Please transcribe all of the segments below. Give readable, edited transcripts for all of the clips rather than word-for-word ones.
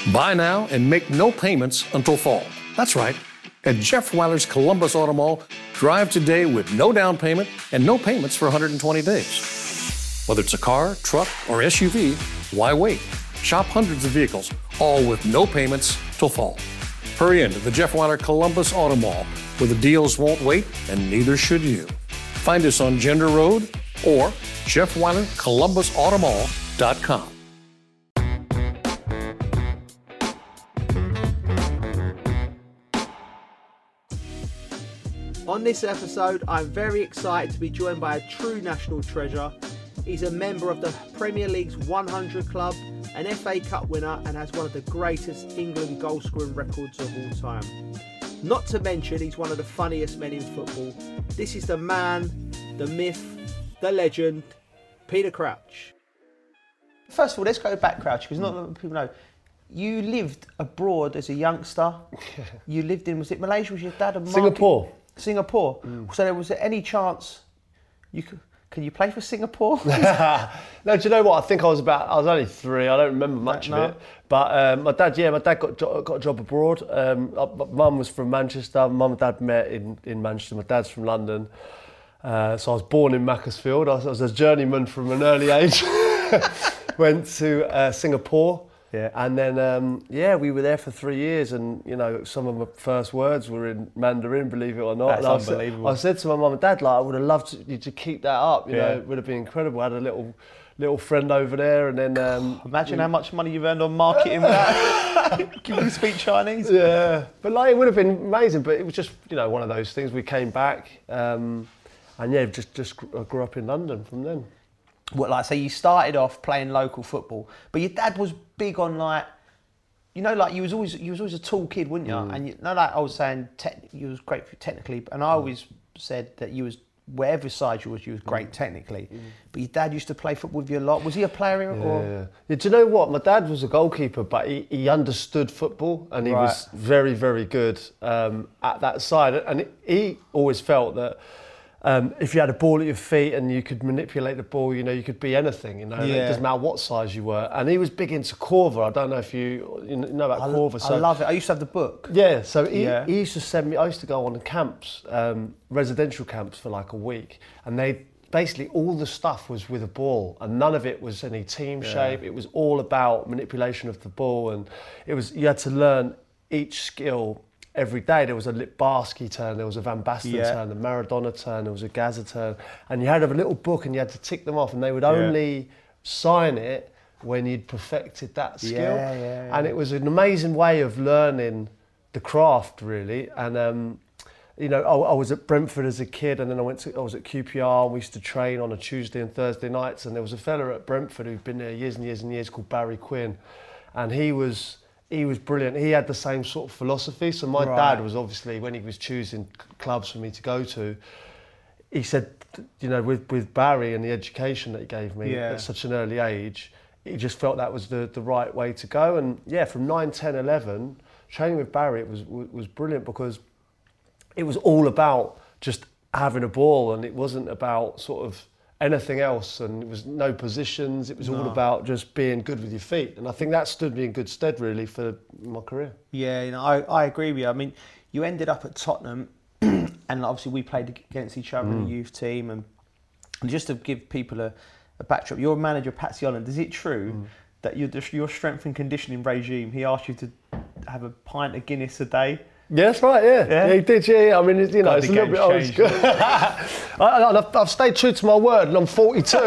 Buy now and make no payments until fall. That's right. At Jeff Weiler's Columbus Auto Mall, drive today with no down payment and no payments for 120 days. Whether it's a car, truck, or SUV, why wait? Shop hundreds of vehicles, all with no payments till fall. Hurry into the Jeff Weiler Columbus Auto Mall, where the deals won't wait and neither should you. Find us on Gender Road or JeffWeilerColumbusAutomall.com. On this episode, I'm very excited to be joined by a true national treasure. He's a member of the Premier League's 100 Club, an FA Cup winner, and has one of the greatest England goal-scoring records of all time. Not to mention, he's one of the funniest men in football. This is the man, the myth, the legend, Peter Crouch. First of all, let's go back, Crouch, because not a lot of people know. You lived abroad as a youngster. You lived in, was it Malaysia? Was your dad a Singapore. So was there any chance can you play for Singapore? No, do you know what? I think I was only 3. I don't remember much of it. But my dad got a job abroad. Mum was from Manchester. Mum and dad met in Manchester. My dad's from London. So I was born in Macclesfield. I was a journeyman from an early age. Went to Singapore. Yeah. And then, we were there for 3 years, and, you know, some of my first words were in Mandarin, believe it or not. That's unbelievable. I said to my mum and dad, like, I would have loved you to keep that up, you know, it would have been incredible. I had a little friend over there, and then... Imagine how much money you've earned on marketing with that. Can you speak Chinese? Yeah, but like, it would have been amazing, but it was just, you know, one of those things. We came back, and just grew up in London from then. What, like, so you started off playing local football, but your dad was big on, like, you know, like, you was always a tall kid, weren't you? And you know, like I was saying, you was great technically, and I always said that you was, wherever side you was great technically. But your dad used to play football with you a lot. Was he a player? Yeah, do you know what? My dad was a goalkeeper, but he understood football, and he was very, very good at that side. And he always felt that if you had a ball at your feet and you could manipulate the ball, you know, you could be anything, you know. It doesn't matter what size you were. And he was big into Corva. I don't know if you know about Corva. I love it. I used to have the book. Yeah, so he used to send me, I used to go on camps, residential camps for like a week, and basically all the stuff was with a ball, and none of it was any team shape. It was all about manipulation of the ball, and you had to learn each skill every day. There was a Litbarski turn, there was a Van Basten turn, the Maradona turn, there was a Gaza turn, and you had a little book and you had to tick them off, and they would only sign it when you'd perfected that skill. And it was an amazing way of learning the craft, really. And you know, I was at Brentford as a kid, and then I was at QPR, and we used to train on a Tuesday and Thursday nights, and there was a fella at Brentford who'd been there years and years and years called Barry Quinn, and he was brilliant. He had the same sort of philosophy. So my dad was obviously, when he was choosing clubs for me to go to, he said, you know, with Barry and the education that he gave me at such an early age, he just felt that was the right way to go. And from 9, 10, 11, training with Barry, it was brilliant, because it was all about just having a ball, and it wasn't about sort of anything else, and it was no positions. It was all about just being good with your feet, and I think that stood me in good stead really for my career. Yeah, you know, I agree with you. I mean, you ended up at Tottenham, and obviously we played against each other in the youth team, and just to give people a backdrop, your manager Patsy Holland, is it true that your strength and conditioning regime, he asked you to have a pint of Guinness a day? Yeah, that's right, yeah, he did, I mean, you know, it's a little bit old school. I've stayed true to my word, and I'm 42. Still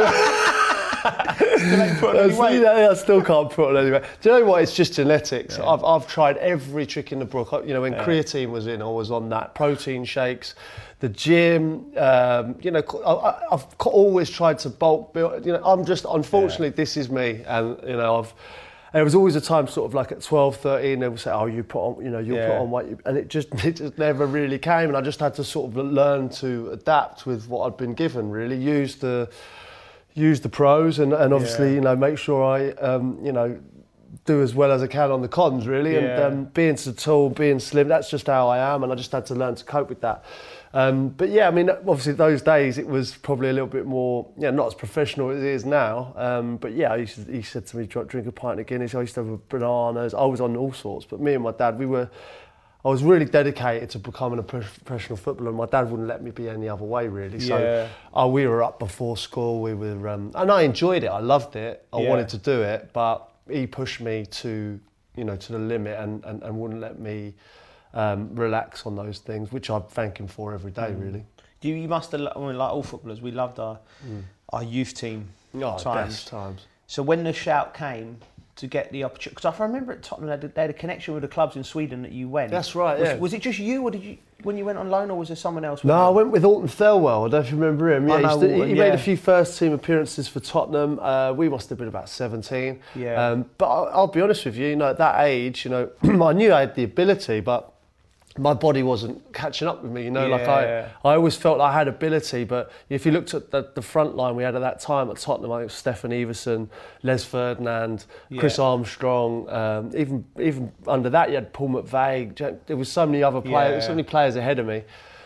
ain't put on any weight. I still can't put on any weight. Do you know what, it's just genetics. I've tried every trick in the book. You know, when creatine was in, I was on that, protein shakes, the gym, you know, I've always tried to bulk build. You know, I'm just, unfortunately, this is me, and, you know, there was always a time sort of like at 12, 13, they would say, oh, you put on, you know, you'll put on weight. And it just never really came. And I just had to sort of learn to adapt with what I'd been given, really. Use the pros and obviously, you know, make sure I, you know, do as well as I can on the cons, really. Yeah. And being so tall, being slim, that's just how I am, and I just had to learn to cope with that. But yeah, I mean, obviously those days it was probably a little bit more, not as professional as it is now. But yeah, he said to me, drink a pint of Guinness. I used to have bananas. I was on all sorts. But me and my dad, I was really dedicated to becoming a professional footballer. My dad wouldn't let me be any other way, really. So we were up before school. We were, and I enjoyed it. I loved it. I wanted to do it, but he pushed me to the limit and wouldn't let me relax on those things, which I thank him for every day, really. You must have, like all footballers, we loved our youth team times. Best times. So when the shout came to get the opportunity, because I remember at Tottenham they had a connection with the clubs in Sweden that you went. That's right. Was it just you, or did you when you went on loan, or was there someone else? No, I went with Alton Thelwell. I don't know if you remember him. Yeah, he made a few first team appearances for Tottenham. We must have been about 17. Yeah. But I'll be honest with you. At that age, I knew I had the ability, but my body wasn't catching up with me, I always felt I had ability, but if you looked at the front line we had at that time at Tottenham, I think it was Stefan Everson, Les Ferdinand, Chris Armstrong, even under that you had Paul McVeigh. There was so many other players, so many players ahead of me.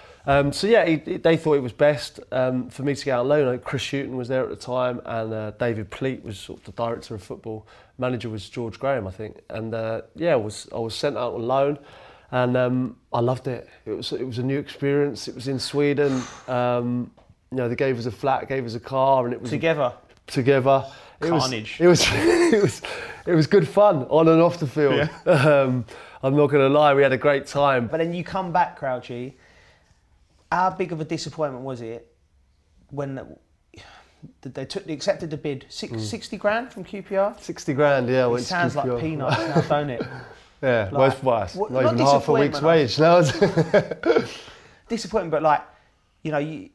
They thought it was best for me to get out on loan. Chris Hughton was there at the time, and David Pleat was sort of the director of football. Manager was George Graham, I think, and I was sent out on loan. And I loved it. It was a new experience. It was in Sweden. They gave us a flat, gave us a car, and it was together. Carnage. It was good fun on and off the field. Yeah. I'm not going to lie, we had a great time. But then you come back, Crouchy. How big of a disappointment was it when they accepted the bid? 60 grand from QPR. 60 grand, yeah. It sounds like peanuts now, don't it? Yeah, not even half a week's wage now. Disappointment, but do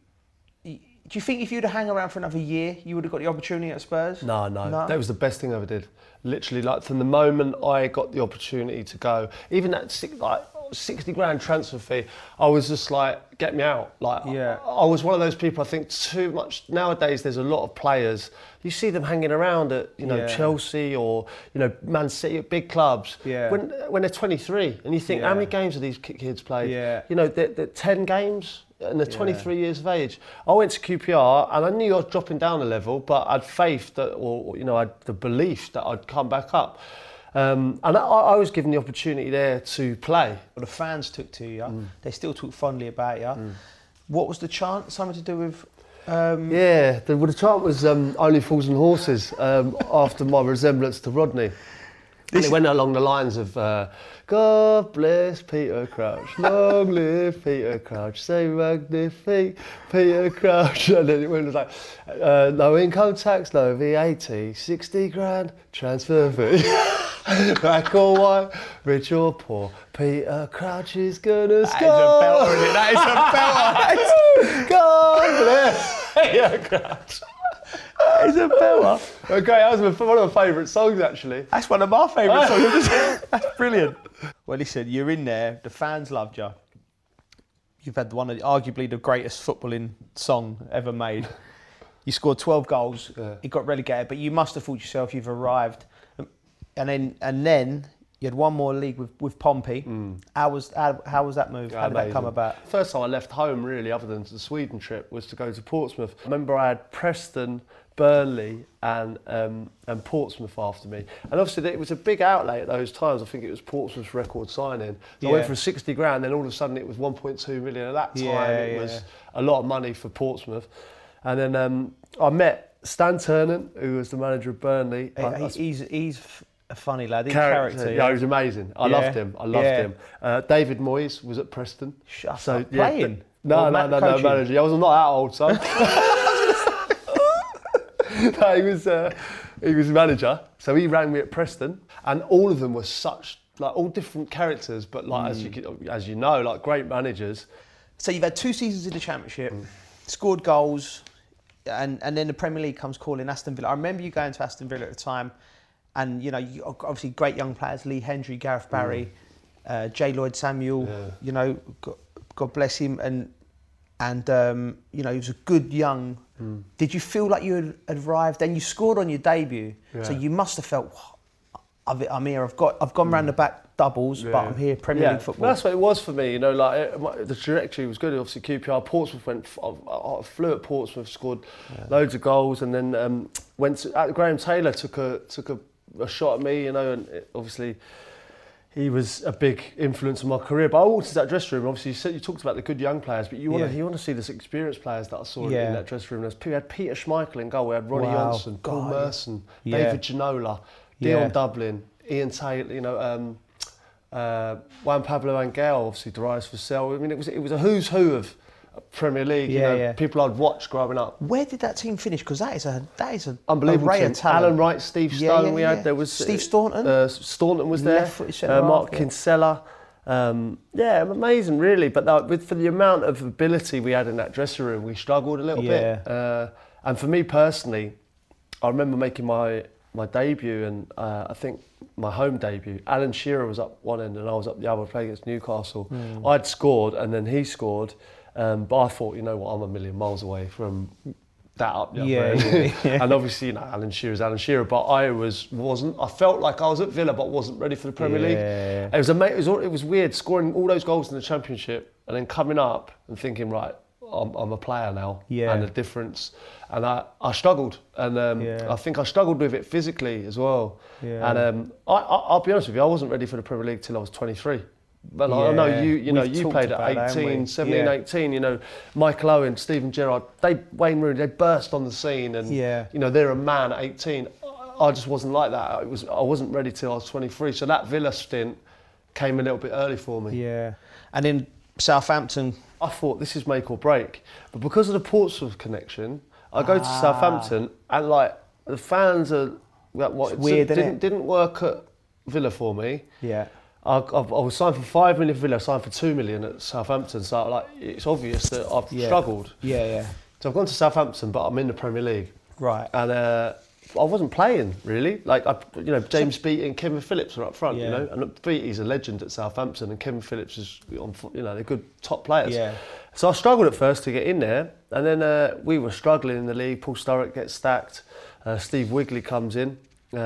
you think if you'd have hung around for another year, you would have got the opportunity at Spurs? No. That was the best thing I ever did. Literally, from the moment I got the opportunity to go, even that 60 grand transfer fee, I was just like, get me out. I was one of those people, I think too much. Nowadays, there's a lot of players, you see them hanging around at Chelsea or Man City, at big clubs, when they're 23, and you think, how many games have these kids played? They're 10 games and they're 23 years of age. I went to QPR and I knew I was dropping down a level, but I'd faith that, I had the belief that I'd come back up. And I was given the opportunity there to play. Well, the fans took to you. They still talk fondly about you. What was the chant? Something to do with... the chant was Only Fools and Horses, after my resemblance to Rodney. And it went along the lines of, God bless Peter Crouch, long live Peter Crouch, say magnifique Peter Crouch. And then it went like, no income tax, no VAT, 60 grand transfer fee. Black or white, rich or poor, Peter Crouch is gonna score. That is a belter. God bless Peter Crouch. It's a belter. Okay, that was one of my favourite songs, actually. That's one of my favourite songs. That's brilliant. Well, listen, you're in there. The fans loved you. You've had one of arguably the greatest footballing song ever made. You scored 12 goals. Yeah. You got relegated, but you must have thought yourself you've arrived. And then you had one more league with Pompey. How was that move? How did that come about? First time I left home, really, other than the Sweden trip, was to go to Portsmouth. I remember I had Preston, Burnley and Portsmouth after me. And obviously it was a big outlay at those times. I think it was Portsmouth's record signing. So I went for 60 grand, then all of a sudden it was 1.2 million. At that time it was a lot of money for Portsmouth. And then I met Stan Ternent, who was the manager of Burnley. He's a funny lad, character. Yeah, he was amazing. I loved him. David Moyes was at Preston. Playing? No, manager. I was not that old, son. No, he was manager. So he rang me at Preston, and all of them were such all different characters, but as you know, great managers. So you've had 2 seasons in the Championship, scored goals, and then the Premier League comes calling Aston Villa. I remember you going to Aston Villa at the time. And, you obviously great young players, Lee Hendry, Gareth Barry, J. Lloyd Samuel, God bless him. And he was a good young... Did you feel like you had arrived? Then you scored on your debut. Yeah. So you must have felt, I'm here. I've gone round the back doubles, but I'm here Premier League football. That's what it was for me. You know, like the trajectory was good. Obviously, QPR, Portsmouth I flew at Portsmouth, scored loads of goals, and then Graham Taylor took a shot at me. You know, and obviously he was a big influence on my career. But I walked into that dressing room. Obviously, you talked about the good young players, but you want to see the experienced players that I saw in that dressing room. We had Peter Schmeichel in goal. We had Ronnie Johnson, Paul Merson, David Ginola, Dion Dublin, Ian Taylor. You know, Juan Pablo Angel, obviously Darius Vassell. I mean, it was a who's who of Premier League. People I'd watched growing up. Where did that team finish? Because that is a unbelievable array team. of talent. Alan Wright, Steve Stone. There was Steve Staunton. Staunton was there. Mark Kinsella. Amazing, really. But for the amount of ability we had in that dressing room, we struggled a little bit. And for me personally, I remember making my debut, and I think my home debut, Alan Shearer was up one end and I was up the other, playing against Newcastle. I'd scored and then he scored, but I thought, you know what, I'm a million miles away from that up the other end. And obviously, you know, Alan Shearer's Alan Shearer, but I wasn't. I felt like I was at Villa, but wasn't ready for the Premier League. It was weird scoring all those goals in the Championship and then coming up and thinking, right, I'm a player now, and a difference. And I struggled, and I think I struggled with it physically as well. And I'll be honest with you, I wasn't ready for the Premier League till I was 23. But I know you played at 18, 17, 18. You know, Michael Owen, Steven Gerrard, Wayne Rooney, they burst on the scene, and you know, they're a man at 18. I just wasn't like that. I wasn't ready till I was 23. So that Villa stint came a little bit early for me. And in Southampton, I thought this is make or break, but because of the Portsmouth connection, I go to Southampton and like the fans are weird. Didn't work at Villa for me. I was signed for 5 million for Villa, signed for 2 million at Southampton. So like it's obvious that I've struggled. So I've gone to Southampton, but I'm in the Premier League. Right. And I wasn't playing really. Like James Beattie and Kevin Phillips were up front. You know, and Beattie's a legend at Southampton, and Kevin Phillips is they're good top players. So I struggled at first to get in there, and then we were struggling in the league. Paul Sturrock gets stacked. Steve Wigley comes in.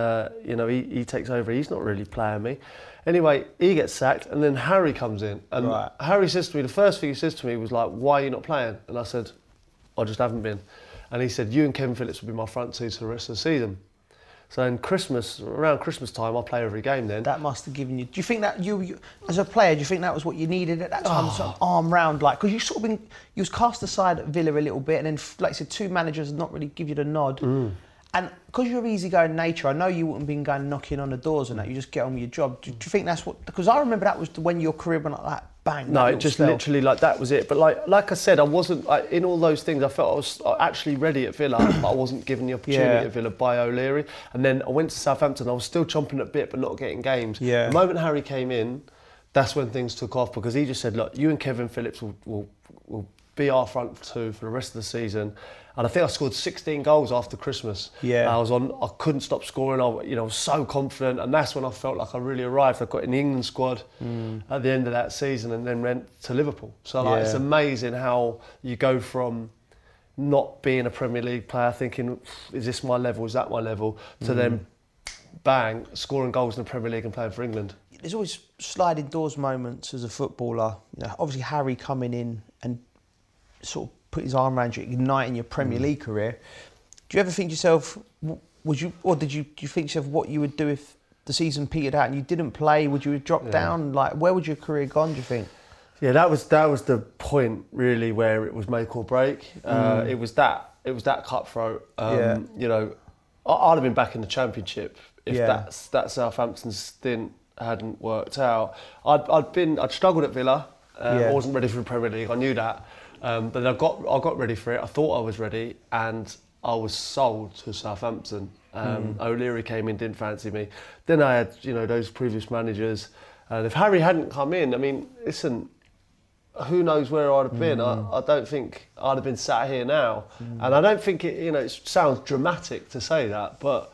He takes over. He's not really playing me. Anyway, he gets sacked, and then Harry comes in. And Harry says to me, the first thing he says to me was like, "Why are you not playing?" And I said, "I just haven't been." And he said, "You and Kevin Phillips will be my front two to the rest of the season." So around Christmas time, I play every game then. That must have given you... Do you think that you as a player, do you think that was what you needed at that time? Sort of arm round, like... Because you was cast aside at Villa a little bit, and then, like I said, two managers not really give you the nod. And because you're easygoing nature, I know you wouldn't have been going knocking on the doors and that, you just get on with your job. Do you think that's what... Because I remember that was when your career went like that. Bang, no, it just literally like that was it. But like I said, I wasn't in all those things. I felt I was actually ready at Villa, but I wasn't given the opportunity at Villa by O'Leary. And then I went to Southampton. I was still chomping at bit, but not getting games. The moment Harry came in, that's when things took off, because he just said, "Look, you and Kevin Phillips will be our front two for the rest of the season." And I think I scored 16 goals after Christmas. I couldn't stop scoring. I was so confident, and that's when I felt like I really arrived. I got in the England squad at the end of that season, and then went to Liverpool. So it's amazing how you go from not being a Premier League player, thinking, "Is this my level? Is that my level?" to then, bang, scoring goals in the Premier League and playing for England. There's always sliding doors moments as a footballer. You know, obviously Harry coming in and sort of put his arm around you, igniting your Premier League career. Do you ever think to yourself, do you think to yourself what you would do if the season petered out and you didn't play? Would you have dropped down? Like, where would your career gone, do you think? Yeah, that was the point really where it was make or break. It was that cutthroat. You know, I'd have been back in the Championship if that Southampton stint hadn't worked out. I'd struggled at Villa. I wasn't ready for the Premier League. I knew that. But I got ready for it. I thought I was ready, and I was sold to Southampton. O'Leary came in, didn't fancy me. Then I had, those previous managers. And if Harry hadn't come in, I mean, listen, who knows where I'd have been? I don't think I'd have been sat here now. And I don't think it sounds dramatic to say that, but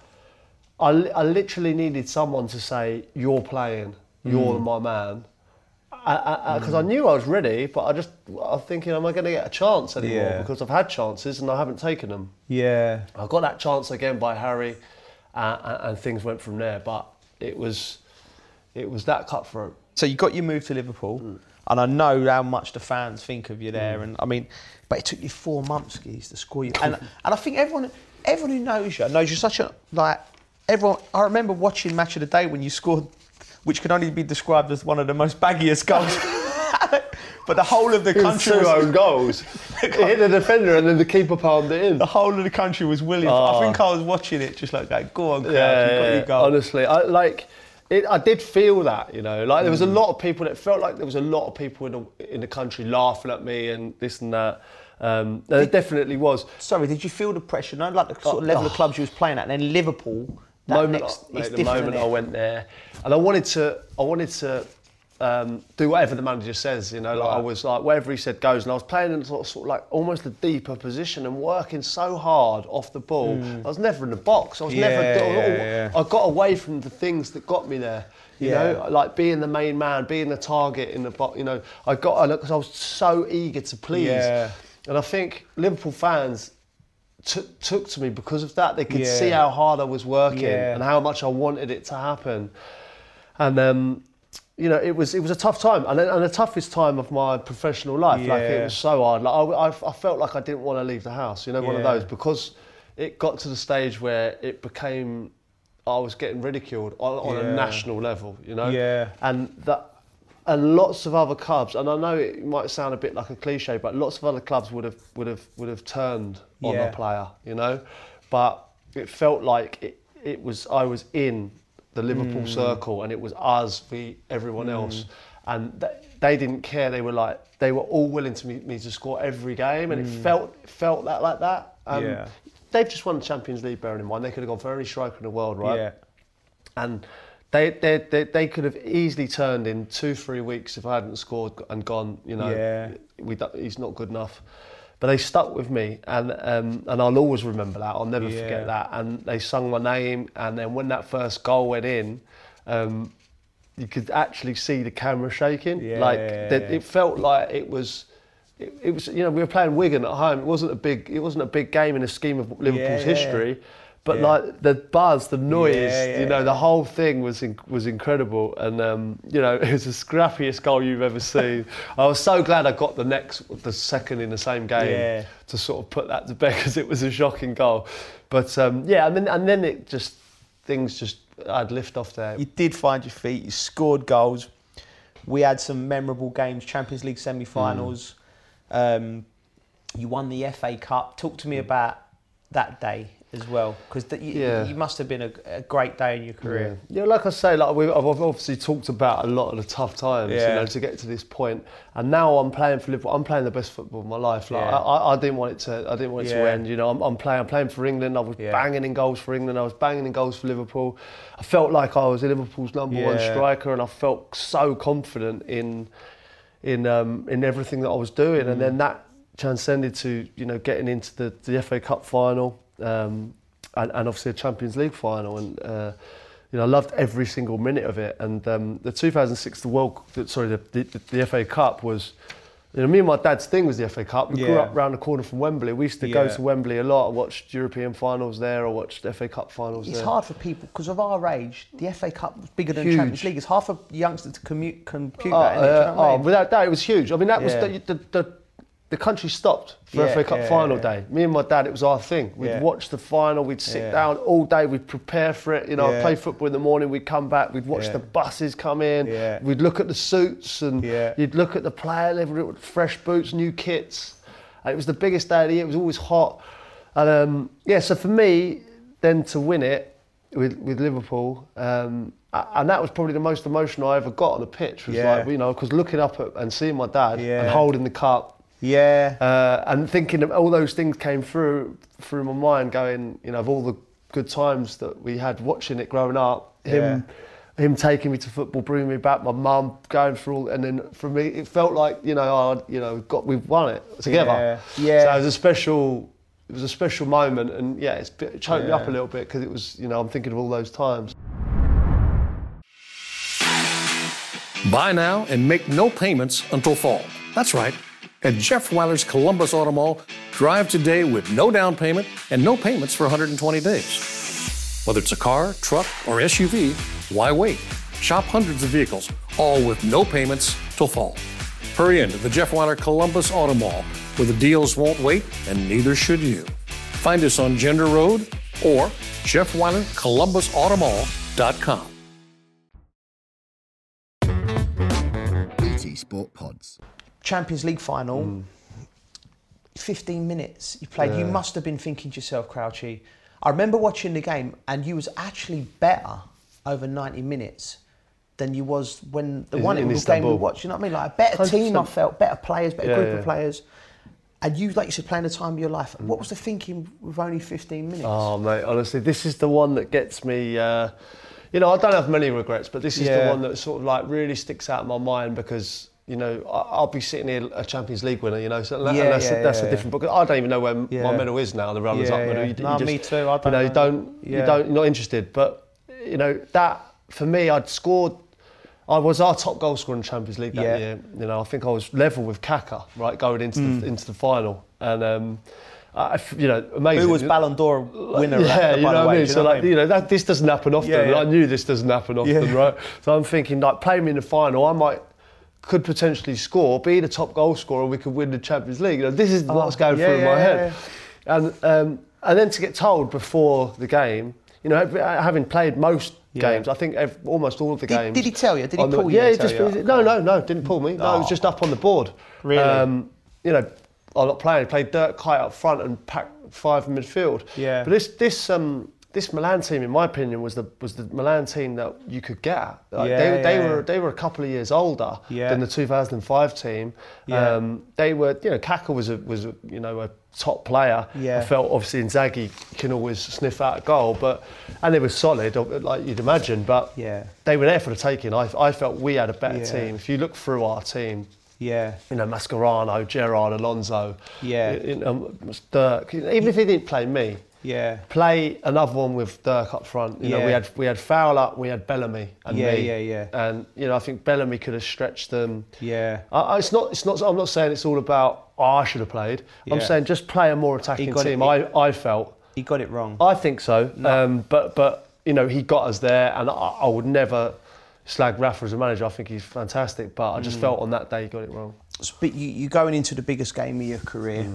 I literally needed someone to say, "You're playing, you're my man." Because I knew I was ready, but I was thinking, am I going to get a chance anymore? Because I've had chances and I haven't taken them. I got that chance again by Harry, and things went from there. But it was that cutthroat. So you got your move to Liverpool, and I know how much the fans think of you there. And I mean, but it took you 4 months, Geese, to score you. And I think everyone who knows you're such a everyone. I remember watching Match of the Day when you scored, which can only be described as one of the most baggiest goals. But the whole of the country was 2 own goals. It hit the defender and then the keeper palmed it in. The whole of the country was willing. I think I was watching it just like that. Go on, Crouch, you got your goal. Honestly, I did feel that, like there was a lot of people. It felt like there was a lot of people in the country laughing at me and this and that. There definitely was. Sorry, did you feel the pressure? No, like the sort of level of clubs you was playing at, and then Liverpool. The moment I went there, and I wanted to do whatever the manager says, I was like, whatever he said goes, and I was playing in sort of like almost a deeper position and working so hard off the ball. I was never in the box. I was I got away from the things that got me there. You know, like being the main man, being the target in the box. Because I was so eager to please, and I think Liverpool fans took to me because of that. They could see how hard I was working and how much I wanted it to happen, and. It was a tough time, and the toughest time of my professional life. It was so hard. I felt like I didn't want to leave the house. One of those, because it got to the stage where it became I was getting ridiculed on a national level. And lots of other clubs, and I know it might sound a bit like a cliche, but lots of other clubs would have turned on a player. But it felt like I was in the Liverpool circle, and it was us v everyone else, and they didn't care. They were all willing to me to score every game, and it felt like that. They've just won the Champions League, bearing in mind they could have gone for any striker in the world, right? Yeah. And they could have easily turned in 2-3 weeks if I hadn't scored and gone. He's not good enough. But they stuck with me, and I'll always remember that. I'll never forget that. And they sung my name, and then when that first goal went in, you could actually see the camera shaking. It felt like it was. We were playing Wigan at home. It wasn't a big game in the scheme of Liverpool's history. But like the buzz, the noise, the whole thing was incredible, and it was the scrappiest goal you've ever seen. I was so glad I got the second in the same game to sort of put that to bed, because it was a shocking goal. But and then things I'd lift off there. You did find your feet. You scored goals. We had some memorable games, Champions League semi-finals. You won the FA Cup. Talk to me about that day as well, because you must have been a great day in your career. Like I say, I've obviously talked about a lot of the tough times, to get to this point. And now I'm playing for Liverpool. I'm playing the best football of my life. I didn't want it to end. I'm playing for England. I was banging in goals for England. I was banging in goals for Liverpool. I felt like I was Liverpool's number one striker, and I felt so confident in everything that I was doing. And then that transcended to getting into the FA Cup final. And obviously a Champions League final, and I loved every single minute of it. And the 2006 the FA Cup was, me and my dad's thing was the FA Cup. We grew up round the corner from Wembley. We used to go to Wembley a lot. I watched European finals there. I watched the FA Cup finals there. It's hard for people, because of our age, the FA Cup was bigger than the Champions League. It's hard for youngsters to compute that. Without doubt, it was huge. I mean, that was the country stopped for FA Cup final day. Me and my dad, it was our thing. We'd watch the final, we'd sit down all day, we'd prepare for it. I'd play football in the morning, we'd come back, we'd watch the buses come in, we'd look at the suits, and you'd look at the player, fresh boots, new kits. And it was the biggest day of the year, it was always hot. And so for me, then to win it with Liverpool, and that was probably the most emotional I ever got on the pitch, was because looking up and seeing my dad and holding the cup, and thinking of all those things came through my mind, going, of all the good times that we had watching it growing up, him taking me to football, bringing me back, my mum going through all, and then for me it felt like we've won it together. So it was a special moment, and it choked me up a little bit, because it was I'm thinking of all those times. Buy now and make no payments until fall. That's right. At Jeff Weiler's Columbus Auto Mall, drive today with no down payment and no payments for 120 days. Whether it's a car, truck, or SUV, Why wait? Shop hundreds of vehicles, all with no payments till fall. Hurry into the Jeff Weiler Columbus Auto Mall, where the deals won't wait and neither should you. Find us on Gender Road or JeffWeilerColumbusAutomall.com. BT Sport Pods. Champions League final, 15 minutes you played. You must have been thinking to yourself, Crouchy, I remember watching the game and you was actually better over 90 minutes than you was when the one game we watched. You know what I mean? Like a better 100%. Team, I felt, better players, better group of players. And you, like you said, playing the time of your life. What was the thinking with only 15 minutes? Oh, mate, honestly, this is the one that gets me... you know, I don't have many regrets, but this is the one that sort of like really sticks out in my mind because... You know, I'll be sitting here a Champions League winner. You know, so that's a different book. I don't even know where my medal is now. The runners-up medal. Me too. I don't. You're not interested. But you know that for me, I'd scored. I was our top goal scorer in the Champions League that year. You know, I think I was level with Kaka, right, going into the final. And you know, amazing. Who was Ballon d'Or winner? Yeah, you know what I mean. So like, you know, this doesn't happen often. And I knew this doesn't happen often, right? So I'm thinking, like, play me in the final, I could potentially score, be the top goal scorer, we could win the Champions League. You know, this is what's going through my head. And then to get told before the game, you know, having played most games, I think almost all of the games. Did he tell you? Did he pull you? Yeah, no, didn't pull me. No, it was just up on the board. Really? You know, I'm not playing. He played Dirk Kuyt up front and packed 5 in midfield. Yeah. But this Milan team, in my opinion, was the Milan team that you could get at. Like they were a couple of years older than the 2005 team. They were, you know, Kaka was a top player. I felt obviously Inzaghi can always sniff out a goal, and they were solid, like you'd imagine. But they were there for the taking. I felt we had a better team. If you look through our team. You know, Mascherano, Gerrard, Alonso. You know, Dirk. Even if he didn't play me. Play another one with Dirk up front. You know, we had Fowler, we had Bellamy and me. And you know, I think Bellamy could have stretched them. It's not. I'm not saying it's all about I should have played. I'm saying just play a more attacking team. I felt he got it wrong. I think so. No. But you know, he got us there, and I would never slag Rafa as a manager. I think he's fantastic, but I just felt on that day he got it wrong. But you going into the biggest game of your career.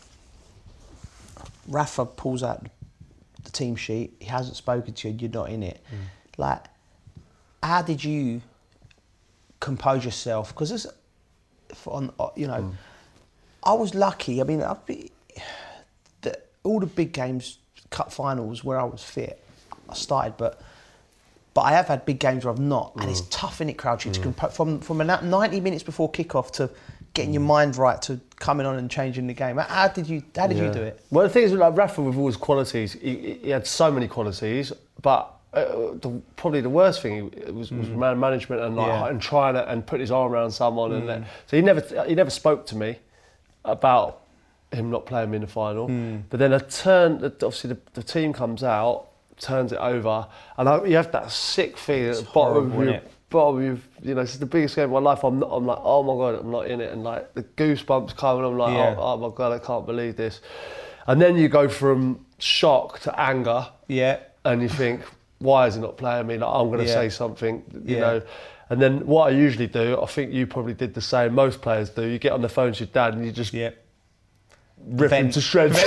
Rafa pulls out the team sheet. He hasn't spoken to you. You're not in it. Like, how did you compose yourself? Because you know, I was lucky. I mean, all the big games, cup finals where I was fit, I started, but I have had big games where I've not, and it's tough, innit, Crouchy, to compose from 90 minutes before kickoff to getting your mind right to coming on and changing the game. How did you do it? Well, the thing is, like Rafa, with all his qualities, he had so many qualities, but probably the worst thing was man management and and trying to and put his arm around someone and so he never spoke to me about him not playing me in the final. But then obviously the team comes out, turns it over, and you have that sick feeling at the bottom of your. You know, it's the biggest game of my life. I'm like, oh my God, I'm not in it, and like the goosebumps come, and I'm like, oh my God, I can't believe this. And then you go from shock to anger, and you think, why is he not playing me? Like, I'm going to say something, you know. And then what I usually do, I think you probably did the same. Most players do. You get on the phone to your dad, and you just rip him to shreds.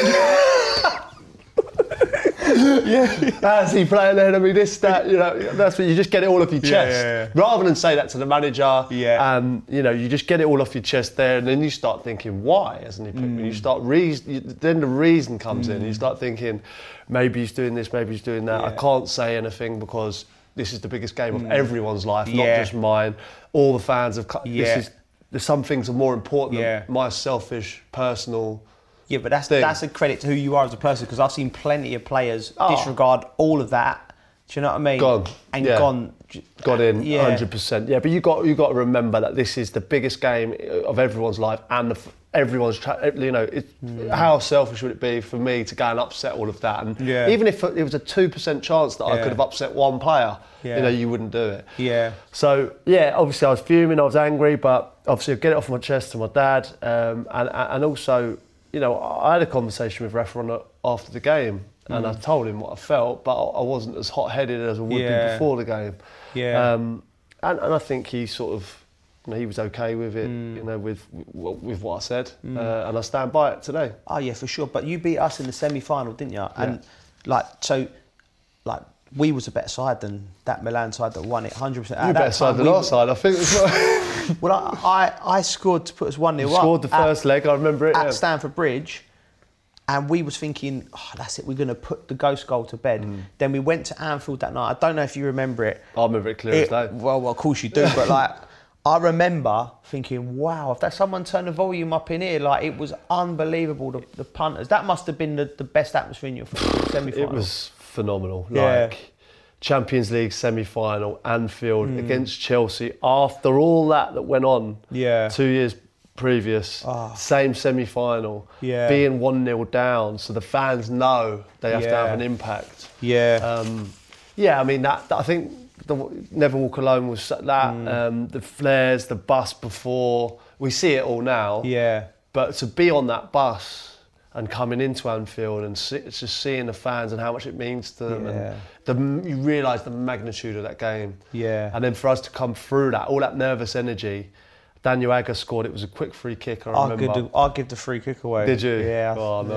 How's he playing ahead of me? This, that, you know, that's what you just get it all off your chest. Rather than say that to the manager, and you know, you just get it all off your chest there, and then you start thinking, why hasn't he picked me? You start then the reason comes in. You start thinking, maybe he's doing this, maybe he's doing that. I can't say anything because this is the biggest game of everyone's life, not just mine. All the fans have. There's some things are more important than my selfish, personal. Yeah, but that's a credit to who you are as a person, because I've seen plenty of players disregard all of that. Do you know what I mean? Gone in 100%. Yeah, but you got to remember that this is the biggest game of everyone's life, and everyone's. You know, how selfish would it be for me to go and upset all of that? And even if it was a 2% chance that I could have upset one player, you know, you wouldn't do it. So obviously I was fuming, I was angry, but obviously I get it off my chest to my dad, and also. You know, I had a conversation with Rafa after the game, and I told him what I felt, but I wasn't as hot-headed as I would be before the game. Yeah. And I think he sort of, he was okay with it, with what I said, and I stand by it today. Oh yeah, for sure. But you beat us in the semi-final, didn't you? And we was a better side than that Milan side that won it 100%. You're a better side than our side, I think. Well, I scored to put us 1-0 up. Scored the first leg, I remember it. At Stamford Bridge. And we was thinking, that's it, we're going to put the ghost goal to bed. Then we went to Anfield that night. I don't know if you remember it. I remember it clear as day. Well, of course you do, but I remember thinking, wow, if that someone turned the volume up in here, it was unbelievable, the punters. That must have been the best atmosphere in your semi-final. It was phenomenal. Yeah. Champions League semi-final, Anfield against Chelsea. After all that went on 2 years previous, same semi-final, being 1-0 down, so the fans know they have to have an impact. I think the Never Walk Alone was that, the flares, the bus before, we see it all now, but to be on that bus and coming into Anfield and just seeing the fans and how much it means to them, and you realise the magnitude of that game, and then for us to come through that, all that nervous energy. Daniel Agger scored. It was a quick free kick. I remember. I'll give the free kick away. Did you? Yeah. Oh no.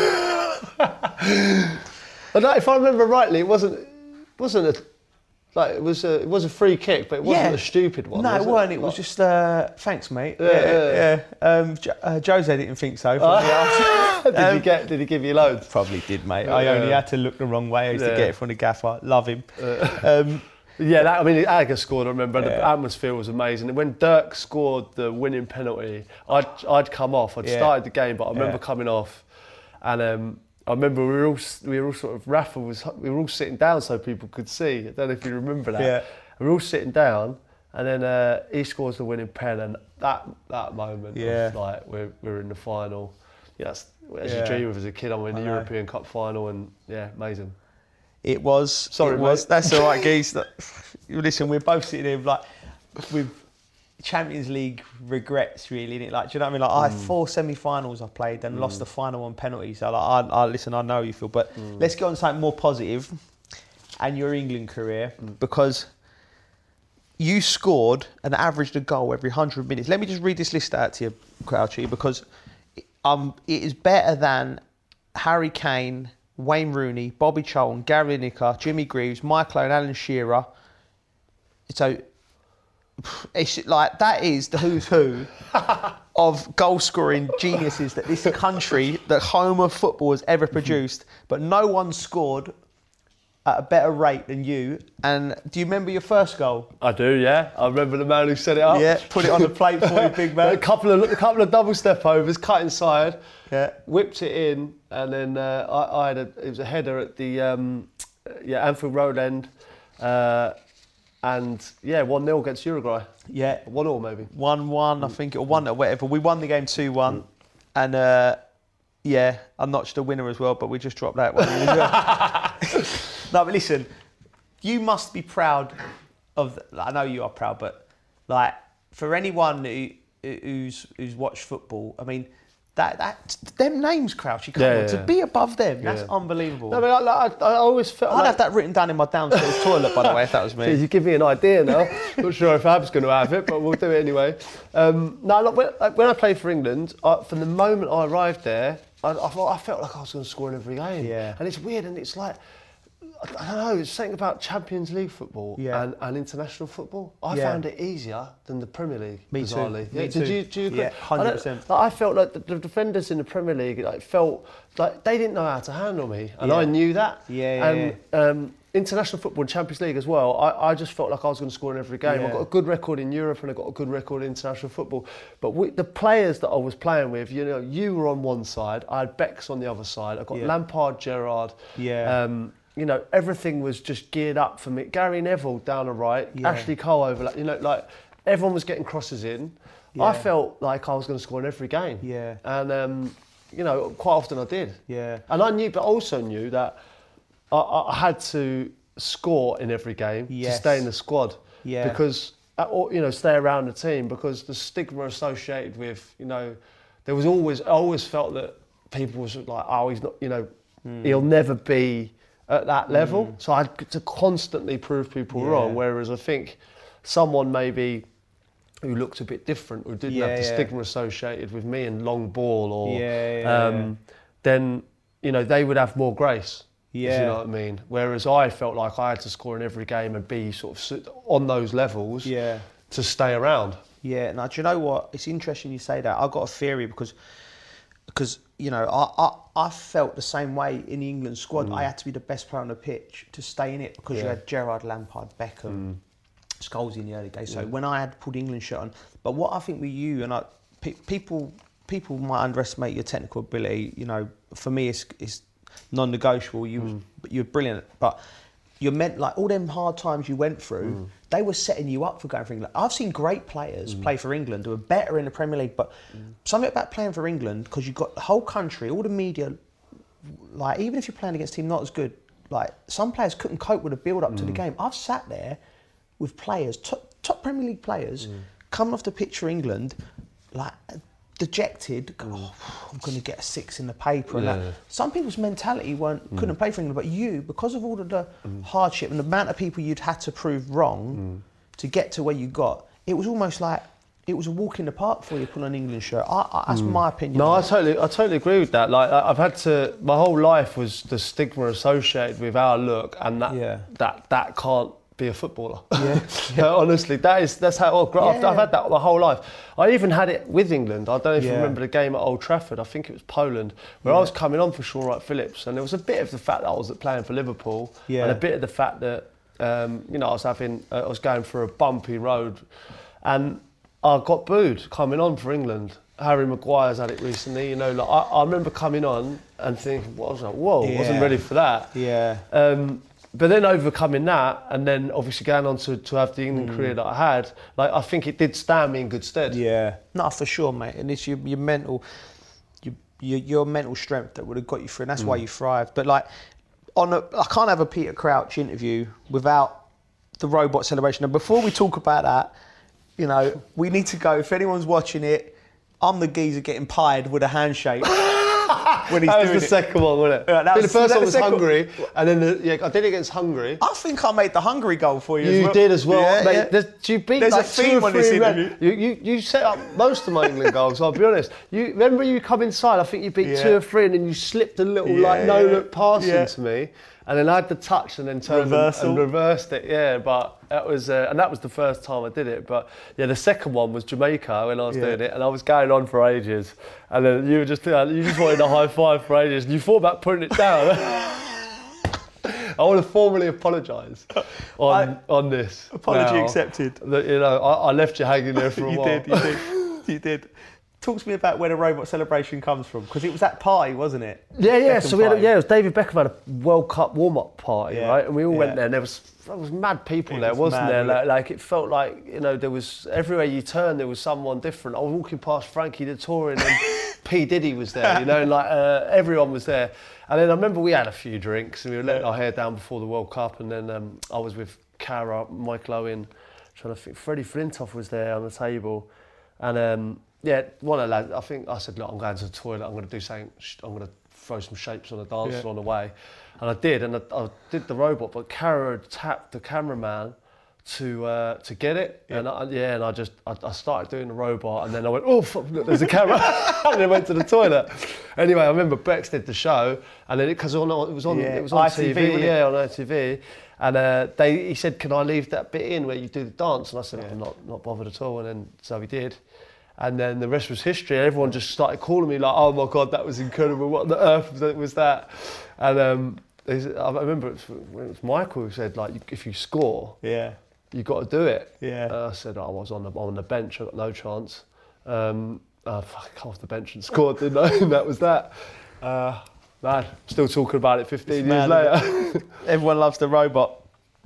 If I remember rightly, it wasn't a. It was a free kick, but it wasn't a stupid one. No, it weren't. It was just thanks, mate. Yeah. Jose didn't think so. Did he give you loads? Probably did, mate. I only had to look the wrong way. I used to get it from the gaffer. Love him. Agger scored, I remember, the atmosphere was amazing. And when Dirk scored the winning penalty, I'd come off. I'd started the game, but I remember coming off, and I remember we were all sort of, we were all sitting down so people could see. I don't know if you remember that. Yeah. We were all sitting down, and then he scores the winning pen, and that moment of we're in the final. As you dream of as a kid, I'm in the European Cup final, and amazing. It was. Sorry, mate. That's all right, geez. Listen, we're both sitting here with Champions League regrets, really, innit? Do you know what I mean? I had 4 semi-finals I played and lost the final on penalties. So, listen, I know how you feel, but let's get on to something more positive and your England career, because you scored and averaged a goal every 100 minutes. Let me just read this list out to you, Crouchy, because it is better than Harry Kane, Wayne Rooney, Bobby Charlton, Gary Lineker, Jimmy Greaves, Michael Owen, Alan Shearer. So it's that is the who's who of goal-scoring geniuses that this country, the home of football, has ever produced. But no one scored at a better rate than you. And do you remember your first goal? I do, yeah. I remember the man who set it up. Yeah, put it on the plate for you, big man. A couple of double step overs, cut inside, whipped it in, and then it was a header at the Anfield Road end, and 1-0 against Uruguay. Yeah, 1-0 maybe. 1-1, I think, or 1-0, whatever. We won the game 2-1, and I notched a winner as well, but we just dropped that one. No, but listen, you must be proud of. I know you are proud, but for anyone who's watched football, I mean, that them names, Crouchy, to be above them, that's unbelievable. No, I always felt. I'd have that written down in my downstairs toilet, by the way, if that was me. You give me an idea now. Not sure if Ab's going to have it, but we'll do it anyway. When I played for England, from the moment I arrived there, I felt like I was going to score in every game. Yeah. And it's weird, and it's like, I don't know, it's something about Champions League football and international football. I found it easier than the Premier League, bizarrely. Me too. Did you agree? Yeah, 100%. I felt like the defenders in the Premier League felt like they didn't know how to handle me, and I knew that. International football and Champions League as well, I just felt like I was going to score in every game. I've got a good record in Europe and I've got a good record in international football. But the players that I was playing with, you were on one side, I had Bex on the other side, I got Lampard, Gerrard. Everything was just geared up for me. Gary Neville down the right, Ashley Cole over, everyone was getting crosses in. Yeah. I felt like I was going to score in every game. Yeah. And, quite often I did. Yeah. And I knew, but also knew that I had to score in every game to stay in the squad. Yeah. Because, stay around the team, because the stigma associated with, there was always, I always felt that people was like, oh, he's not, he'll never be at that level. So I had to constantly prove people wrong. Whereas I think someone maybe who looked a bit different, who didn't have the stigma associated with me and long ball, or then they would have more grace. Yeah. If you know what I mean? Whereas I felt like I had to score in every game and be sort of on those levels to stay around. Yeah. Now, do you know what? It's interesting you say that. I've got a theory because I felt the same way in the England squad. I had to be the best player on the pitch to stay in it because you had Gerrard, Lampard, Beckham, Scholes in the early days. So when I had to put the England shirt on, but what I think with you and people might underestimate your technical ability. For me, it's non-negotiable. You're brilliant, but you're meant like all them hard times you went through. They were setting you up for going for England. I've seen great players play for England who are better in the Premier League, but something about playing for England, because you've got the whole country, all the media. Like even if you're playing against a team not as good, like some players couldn't cope with the build-up to the game. I've sat there with players, top Premier League players, coming off the pitch for England, like dejected. Oh, I'm going to get a 6 in the paper. And that. Some people's mentality couldn't play for England, but you, because of all of the hardship and the amount of people you'd had to prove wrong to get to where you got, it was almost like it was a walk in the park for you to put on an England shirt. That's my opinion. No, I totally agree with that. Like I've had to, my whole life was the stigma associated with our look, and that can't be a footballer. Honestly, that's how I've had that the whole life. I even had it with England. I don't know if you remember the game at Old Trafford. I think it was Poland, where I was coming on for Sean Wright Phillips, and there was a bit of the fact that I was playing for Liverpool, and a bit of the fact that I was going for a bumpy road, and I got booed coming on for England. Harry Maguire's had it recently. I remember coming on and thinking, I was like, whoa, wasn't ready for that. But then overcoming that, and then obviously going on to have the England career that I had, like I think it did stand me in good stead. Yeah, no, for sure, mate. And it's your mental, your mental strength that would have got you through, and that's why you thrived. But like, I can't have a Peter Crouch interview without the robot celebration. And before we talk about that, we need to go. If anyone's watching it, I'm the geezer getting pied with a handshake. When he's that was doing the second one, wasn't it? Yeah, the first one was Hungary, and then I did it against Hungary. I think I made the Hungary goal for you. You did as well, mate. You beat There's like a theme 2 or on this 3 interview. You set up most of my England goals. I'll be honest. Remember you come inside. I think you beat 2 or 3, and then you slipped a little no-look pass into me, and then I had the touch, and then turned and reversed it. Yeah, but that was and that was the first time I did it. But the second one was Jamaica when I was doing it, and I was going on for ages, and then you just wanted a high five for ages, and you thought about putting it down. I want to formally apologise on this. Apology accepted. That, I left you hanging there for a while. You did. Talk to me about where the robot celebration comes from, because it was that party, wasn't it? Yeah. So it was David Beckham had a World Cup warm-up party, right? And we all went there, and there was mad people there, wasn't there? Like it felt like there was everywhere you turned there was someone different. I was walking past Frankie Dettori, and P Diddy was there, and everyone was there. And then I remember we had a few drinks, and we were letting our hair down before the World Cup, and then I was with Cara, Michael Owen, trying to think. Freddie Flintoff was there on the table, and. One of the lads, I think I said, look, I'm going to the toilet, I'm going to do something, I'm going to throw some shapes on the dance floor on the way. And I did, and I did the robot, but Cara had tapped the cameraman to get it. Yeah. And I started doing the robot, and then I went, oh, fuck, look, there's a camera. And then went to the toilet. Anyway, I remember Bex did the show, and then it was on ITV, TV, on ITV. And he said, can I leave that bit in where you do the dance? And I said, I'm not bothered at all. And then so we did. And then the rest was history. Everyone just started calling me like, oh my God, that was incredible. What on earth was that? And I remember it was Michael who said, like, if you score, you got to do it. I said, I was on the bench, I got no chance. I come off the bench and scored, didn't I? And that was that. Man, still talking about it 15 years later. Everyone loves the robot.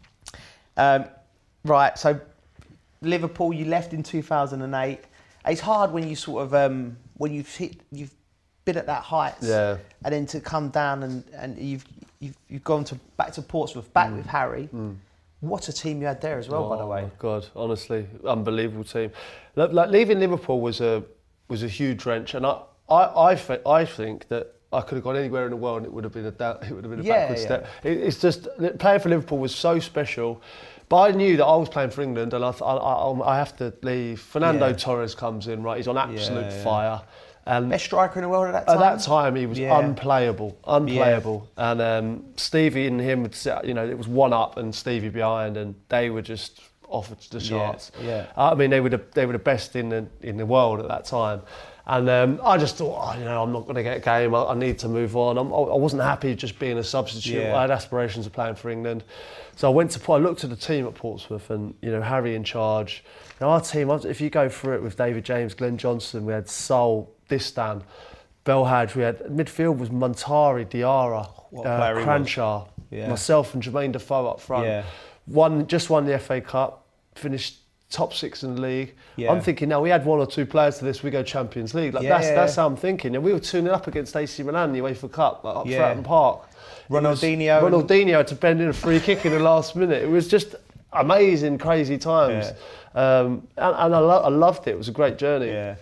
Right, so Liverpool, you left in 2008. It's hard when you sort of when you've been at that height, and then to come down and you've gone back to Portsmouth, back with Harry. What a team you had there as well, by the way. Oh my God, honestly, unbelievable team. Like leaving Liverpool was a huge wrench, and I think that I could have gone anywhere in the world and it would have been a backward step. It's just playing for Liverpool was so special. But I knew that I was playing for England, and I have to leave. Fernando Torres comes in, right? He's on absolute fire. And best striker in the world at that time. At that time, he was unplayable. And Stevie and him, it was one up and Stevie behind, and they were just off the charts. I mean, they were the best in the world at that time. And I just thought, I'm not going to get a game. I need to move on. I wasn't happy just being a substitute. I had aspirations of playing for England. So I looked at the team at Portsmouth, and Harry in charge. Our team, if you go through it with David James, Glenn Johnson, we had Sol, Distan, Belhadj. We had midfield was Montari, Diarra, Cranshaw, myself and Jermaine Defoe up front. Just won the FA Cup, finished top 6 in the league. I'm thinking now we add 1 or 2 players to this, we go Champions League. That's how I'm thinking. And we were 2-0 up against AC Milan in the UEFA Cup up Fratton Park. Ronaldinho had to bend in a free kick in the last minute. It was just amazing, crazy times. And I loved it. It was a great journey.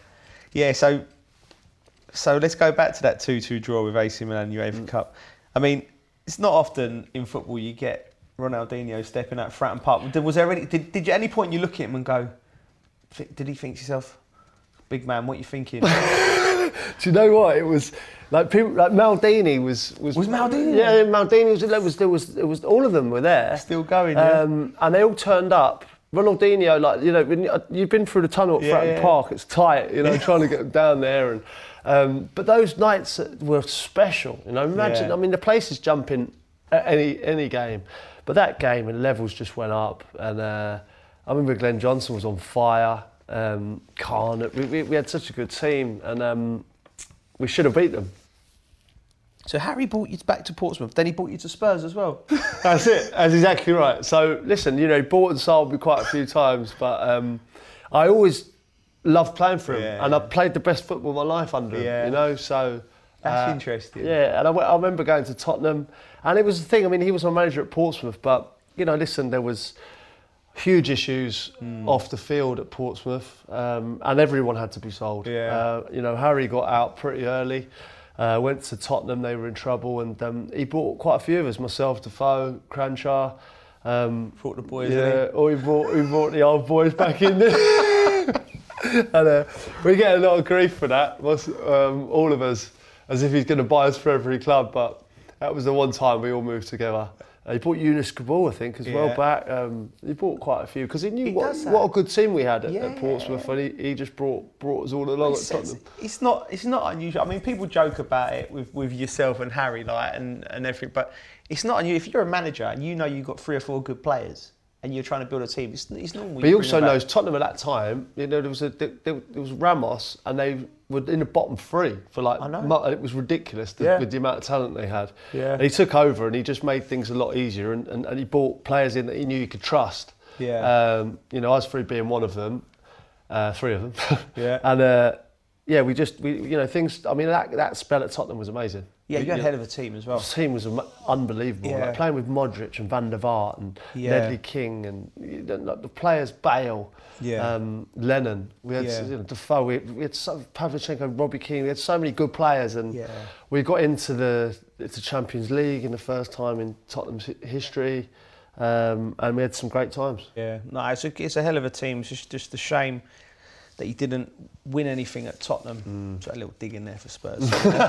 So let's go back to that 2-2 draw with AC Milan UEFA Cup. I mean, it's not often in football you get Ronaldinho stepping out Fratton Park. Was there any? Did you at any point you look at him and go, did he think to yourself, big man, what are you thinking? Do you know what? It was like people like Maldini was Maldini? Yeah, Maldini was all of them were there. Still going, and they all turned up. Ronaldinho, you've been through the tunnel at Fratton Park. It's tight, trying to get down there, and but those nights were special. Imagine, I mean, the place is jumping at any game, but that game and levels just went up. And I remember Glenn Johnson was on fire. Khan, we had such a good team, and we should have beat them. So Harry brought you back to Portsmouth, then he brought you to Spurs as well. That's it. That's exactly right. So listen, bought and sold me quite a few times, but I always loved playing for him, and I played the best football of my life under him. So that's interesting. Yeah, and I remember going to Tottenham, and it was the thing. I mean, he was my manager at Portsmouth, but listen, there was huge issues off the field at Portsmouth, and everyone had to be sold. Harry got out pretty early. Went to Tottenham, they were in trouble, and he brought quite a few of us, myself, Defoe, Cranshaw. Brought the boys or he brought the old boys back in there. And we get a lot of grief for that, all of us, as if he's going to buy us for every club, but that was the one time we all moved together. He brought Yunus Kabul, I think, as well back. He brought quite a few because he knew what a good team we had at Portsmouth, and he just brought us all along at Tottenham. It's not unusual. I mean, people joke about it with yourself and Harry, and everything, but it's not unusual. If you're a manager and you've got 3 or 4 good players and you're trying to build a team, it's normal. But he also knows Tottenham at that time. There was Ramos, and they were in the bottom 3 for it was ridiculous with the amount of talent they had. And he took over and he just made things a lot easier, and he brought players in that he knew he could trust. Us 3 being one of them, 3 of them. And things. I mean, that spell at Tottenham was amazing. Yeah, you had a hell of a team as well. The team was unbelievable. Like playing with Modric and Van der Vaart and Ledley King and the players, Bale, Lennon. We had Defoe. We had Pavlyuchenko, Robbie Keane. We had so many good players, and we got into the Champions League in the first time in Tottenham's history, and we had some great times. Yeah, no, it's a hell of a team. It's just a shame that he didn't win anything at Tottenham. So a little dig in there for Spurs.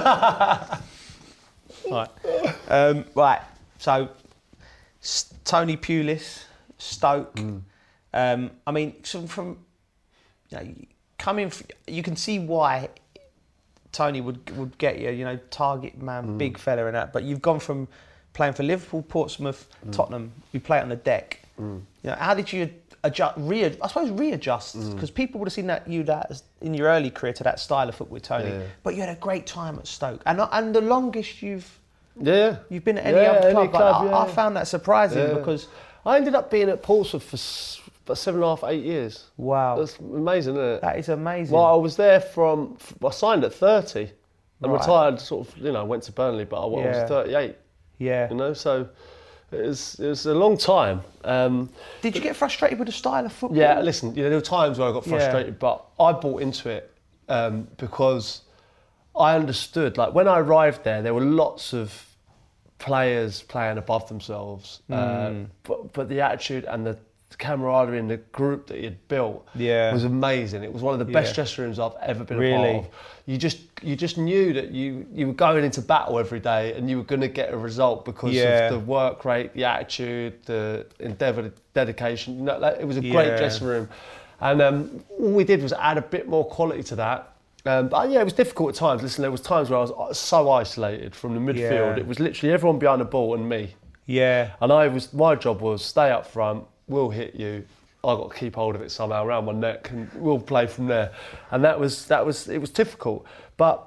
Right. So Tony Pulis, Stoke. I mean, from coming, you can see why Tony would get you. Target man, big fella and that. But you've gone from playing for Liverpool, Portsmouth, Tottenham. You play it on the deck. How did you readjust? Because people would have seen that in your early career to that style of football with Tony. But you had a great time at Stoke, and the longest you've been at any other club. I found that surprising because I ended up being at Portsmouth for about 7.5, 8 years. Wow, that's amazing, isn't it? That is amazing. Well, I was there I signed at 30 and retired. Sort of, went to Burnley, but I was 38. Yeah, so. It was a long time. Did you get frustrated with the style of football? Yeah, listen, there were times where I got frustrated, but I bought into it because I understood, like when I arrived there were lots of players playing above themselves, but the attitude and the camaraderie in the group that he had built was amazing. It was one of the best dressing rooms I've ever been a part of. You just knew that you were going into battle every day and you were going to get a result because of the work rate, the attitude, the endeavour, the dedication. You know, like, it was a great dressing room, and all we did was add a bit more quality to that. But yeah, it was difficult at times. Listen, there was times where I was so isolated from the midfield. It was literally everyone behind the ball and me. Yeah. And my job was stay up front. We'll hit you. I got to keep hold of it somehow around my neck, and we'll play from there. And it was difficult. But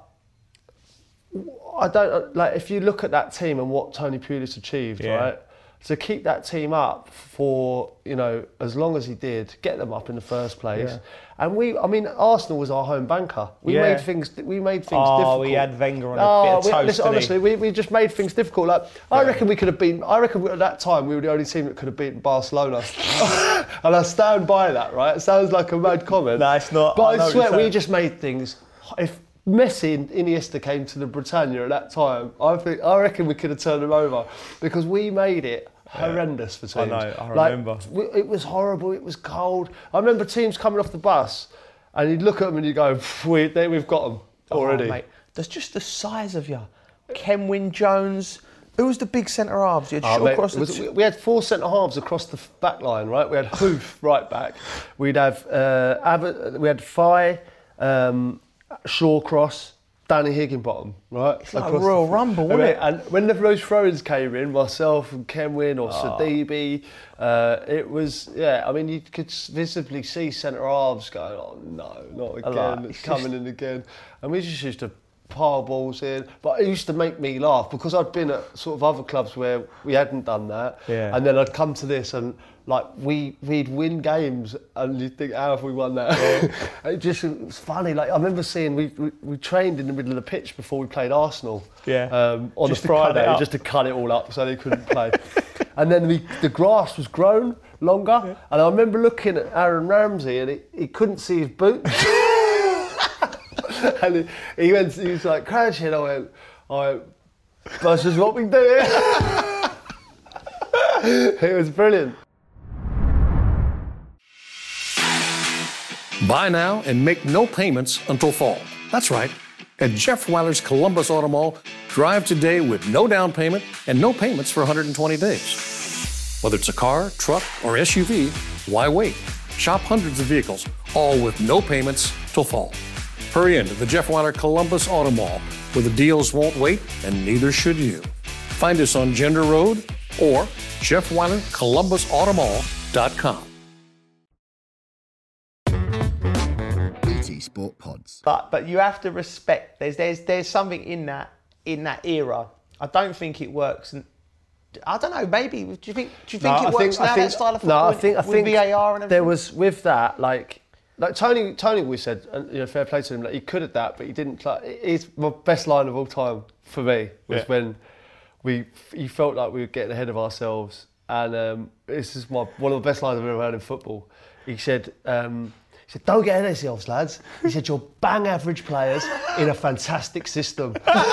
I don't like if you look at that team and what Tony Pulis achieved, right? To keep that team up for, you know, as long as he did, get them up in the first place. Yeah. And Arsenal was our home banker. We made things difficult. We had Wenger on a bit of toast. Honestly, we just made things difficult. Like I reckon at that time we were the only team that could have beaten Barcelona. And I stand by that, right? It sounds like a mad comment. No, it's not. But I swear we just made things. If Messi and Iniesta came to the Britannia at that time, I reckon we could have turned them over because we made it horrendous for teams. I remember. It was horrible, it was cold. I remember teams coming off the bus and you'd look at them and you go, we've got them already. Mate, there's just the size of you. Kenwyne Jones. Who was the big centre halves? You had we had 4 centre halves across the back line, right? We had Hoof right back. We'd have we had Fye, Shawcross, Danny Higginbottom, right? It's like a Royal Rumble, wasn't it? And when those throw-ins came in, myself and Kenwyne or Sidibe, it was, I mean, you could visibly see centre halves going, oh no, not again, it's coming in again. And we just used to pile balls in. But it used to make me laugh because I'd been at sort of other clubs where we hadn't done that. Yeah. And then I'd come to this and like we'd win games and you'd think, how have we won that? Yeah. It was funny. Like I remember seeing we trained in the middle of the pitch before we played Arsenal. Yeah. On just a Friday just to cut it all up so they couldn't play. And then the grass was grown longer, and I remember looking at Aaron Ramsey and he couldn't see his boots. And he was like, crouch in. I went, that's just what we do here. It was brilliant. Buy now and make no payments until fall. That's right. At Jeff Weiler's Columbus Auto Mall, drive today with no down payment and no payments for 120 days. Whether it's a car, truck, or SUV, why wait? Shop hundreds of vehicles, all with no payments till fall. Hurry into the Jeff Weiler Columbus Auto Mall, where the deals won't wait and neither should you. Find us on Gender Road or JeffWeilerColumbusAutomall.com. BT Sport Pods. But you have to respect. There's something in that era. I don't think it works. And I don't know. Maybe do you think it works now? That style of football. No, I think VAR and everything. There was with that like Tony always said, and you know, fair play to him, like he could have that, but he didn't. Like, it's my best line of all time for me was when he felt like we were getting ahead of ourselves, and this is one of the best lines I've ever heard in football. He said, don't get ahead of yourselves, lads. He said, you're bang average players in a fantastic system.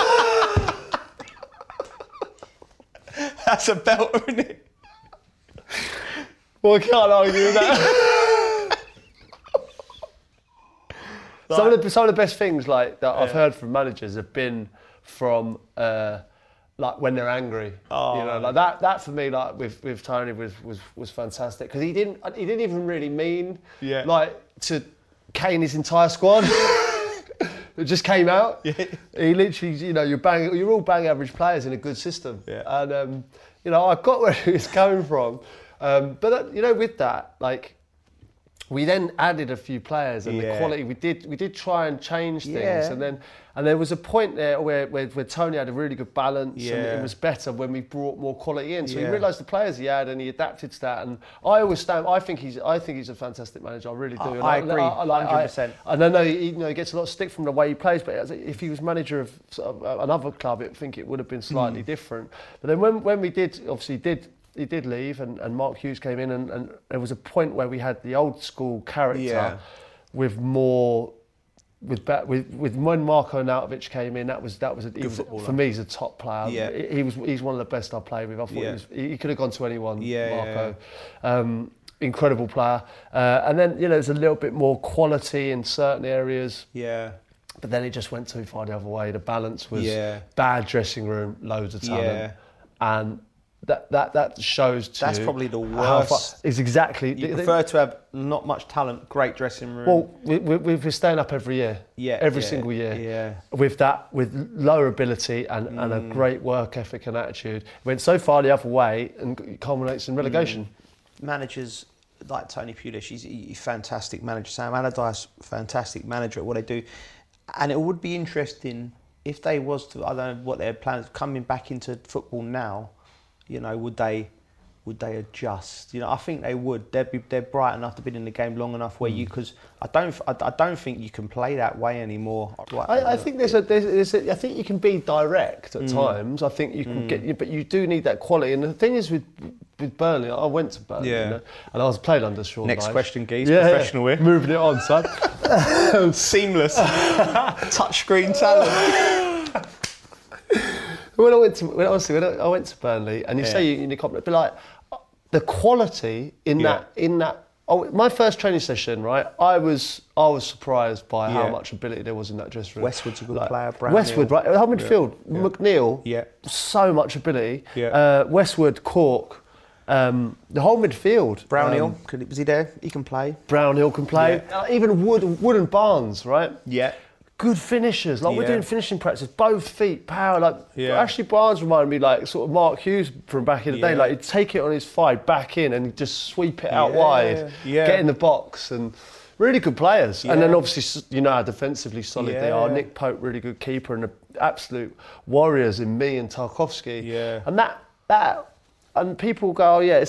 That's a belter, isn't it? Well, I can't argue with that. Some of the best things like that I've heard from managers have been from like when they're angry. Oh. You know, like that for me, like with Tony was fantastic because he didn't even really mean like to cane his entire squad. It just came out. Yeah. He literally, you know, you're all bang average players in a good system. Yeah. And you know, I got where he was coming from, but you know, with that, like. We then added a few players and the quality we did try and change things and there was a point there where Tony had a really good balance and it was better when we brought more quality in. So he realised the players he had and he adapted to that. And I think he's a fantastic manager. I really do. I agree, 100%. And I know he gets a lot of stick from the way he plays, but if he was manager of sort of another club, I think it would have been slightly different. But then when we he did leave and Mark Hughes came in and there was a point where we had the old school character with more when Marko Nautovic came in, for me, he's a top player. Yeah. He's one of the best I played with. I thought he could have gone to anyone. Yeah, Marko, incredible player. And then there's a little bit more quality in certain areas. Yeah. But then it just went too far the other way. The balance was bad dressing room, loads of talent, and that shows to That's you probably the worst. It's exactly. You prefer to have not much talent, great dressing room. Well, we're staying up every year. Every single year. Yeah. With lower ability and a great work ethic and attitude. It went so far the other way and it culminates in relegation. Managers like Tony Pulis, he's a fantastic manager. Sam Allardyce, fantastic manager at what they do. And it would be interesting if they was to, I don't know what their plans, coming back into football now, would they adjust? I think they would. They're bright enough to be in the game long enough where because I don't think you can play that way anymore. I think I think you can be direct at times. I think you can get, but you do need that quality. And the thing is with Burnley, I went to Burnley, and I was played under Sean Next Dyche. question, Geese. Professional here. Moving it on, son. Seamless. Touchscreen talent. When I went to Burnley, and you say you're confident, but like the quality in that. Oh, my first training session, right? I was surprised by how much ability there was in that dressing room. Westwood's a good player. Brown Westwood, Neal. right? Whole midfield. McNeil. So much ability. Westwood, Cork. The whole midfield. Brownhill, was he there? He can play. Brownhill can play. Even Wood and Barnes, right? Yeah. Good finishers. Like we're doing finishing practice, both feet, power. Ashley Barnes reminded me like sort of Mark Hughes from back in the day. Like he'd take it on his thigh, back in, and he'd just sweep it out wide, get in the box, and really good players. And then obviously how defensively solid they are. Nick Pope, really good keeper, and the absolute warriors in me and Tarkowski. And that. And people go, they're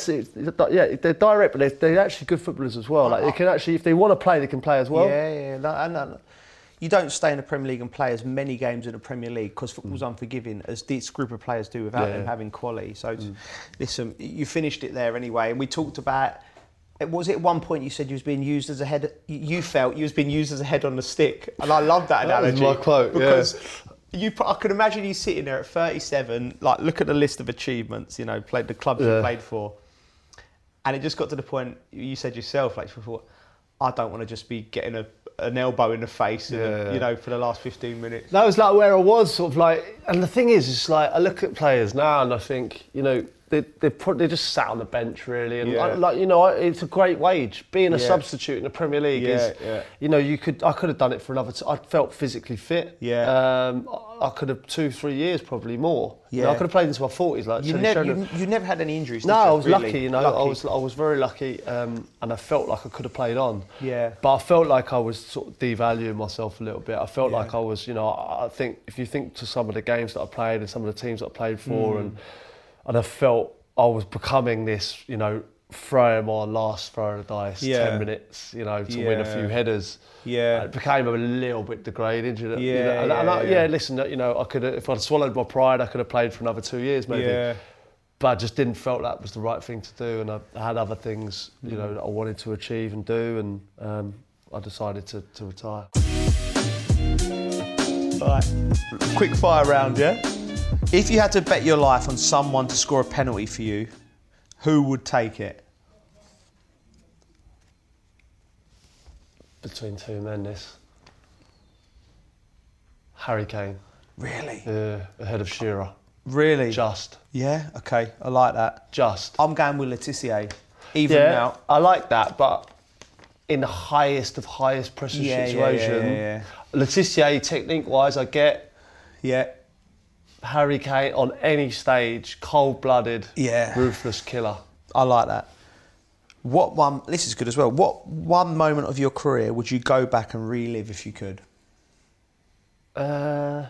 direct, but they're actually good footballers as well. Like they can actually, if they want to play, they can play as well. No. You don't stay in the Premier League and play as many games in the Premier League because football's unforgiving as this group of players do without them having quality. So, listen, you finished it there anyway, and we talked about. Was it at one point you said you was being used as a head? You felt you was being used as a head on the stick, and I love that analogy. That was my quote, because. I could imagine you sitting there at 37, like look at the list of achievements, played the clubs you played for, and it just got to the point you said yourself, like, I don't want to just be getting an elbow in the face, for the last 15 minutes. That was like where I was, sort of like, and the thing is, it's like I look at players now and I think, they just sat on the bench really, and it's a great wage. Being a substitute in the Premier League is, I could have done it for another. I felt physically fit. I could have 2-3 years, probably more. I could have played into my 40s. Like you never had any injuries. No, I was lucky. Lucky. I was very lucky, and I felt like I could have played on. But I felt like I was sort of devaluing myself a little bit. I felt like I was, I think if you think to some of the games that I played and some of the teams that I played for, and I felt I was becoming this, throw him on last throw of the dice, 10 minutes, to win a few headers. It became a little bit degraded. Listen, I could have, if I'd swallowed my pride, I could have played for another 2 years maybe. But I just didn't felt that was the right thing to do, and I had other things, that I wanted to achieve and do, and I decided to retire. All right, quick fire round, yeah? If you had to bet your life on someone to score a penalty for you, who would take it? Between two men, this. Harry Kane. Really? Yeah, ahead of Shearer. Really? Just. Yeah, okay, I like that. Just. I'm going with Letitia. Even now. I like that, but in the highest of highest pressure situation. Letitia, technique-wise, I get. Yeah. Harry Kane on any stage, cold-blooded, ruthless killer. I like that. This is good as well. What one moment of your career would you go back and relive if you could? There's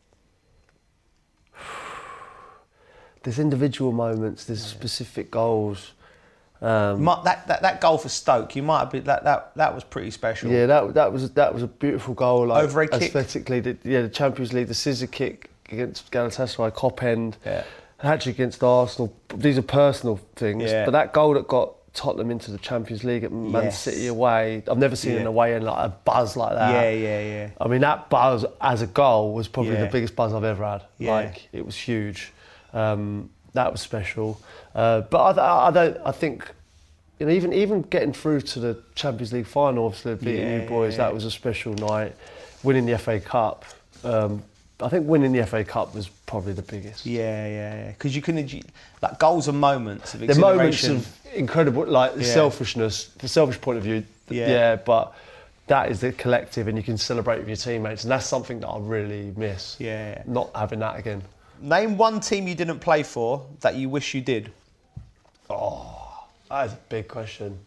individual moments, there's specific goals. That goal for Stoke, you might have been that was pretty special. Yeah, that was a beautiful goal. Like, over a kick. Aesthetically, the Champions League, the scissor kick against Galatasaray, Cop End, hat-trick against Arsenal. These are personal things, but that goal that got Tottenham into the Champions League at Man Yes. City away. I've never seen an away end like a buzz like that. Yeah. I mean, that buzz as a goal was probably Yeah. the biggest buzz I've ever had. Yeah. Like, it was huge. That was special. But I think, you know, even getting through to the Champions League final, obviously beating you boys, that was a special night. Winning the FA Cup. I think winning the FA Cup was probably the biggest. Yeah. Because you can, like, goals and moments of The exhilaration. moments of incredible, like selfishness, the selfish point of view, but that is the collective, and you can celebrate with your teammates, and that's something that I really miss. Yeah. Not having that again. Name one team you didn't play for that you wish you did. That is a big question.